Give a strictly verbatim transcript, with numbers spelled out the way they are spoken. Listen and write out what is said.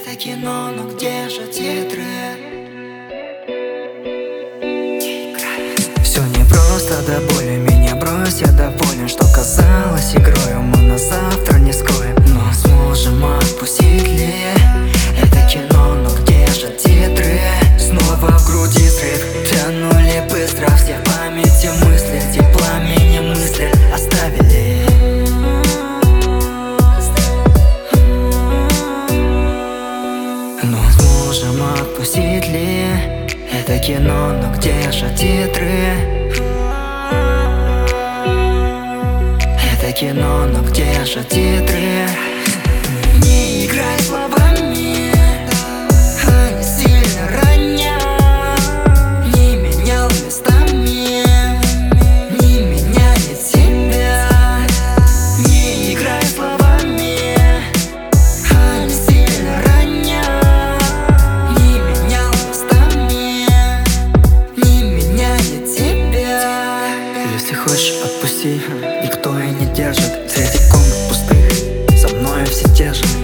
Это кино, но где же титры? Все непросто до боли, меня брось, я доволен. Что казалось игрою, мы на завтра не скроем. Но сможем отпустить ли это кино, но где же титры? Снова в груди срыв, тянули быстро. Все в памяти мысли, те пламени мысли оставили. Но сможем отпустить ли это кино, но где же титры? Это кино, но где же титры? Не играй словами, они сильно ранят. Не менял местами, не меняет себя. Не играй словами, они сильно ранят. Не менял местами, не меняет тебя. Если хочешь, отпусти, никто и не держит. Среди комнат пустых, со мною все те же.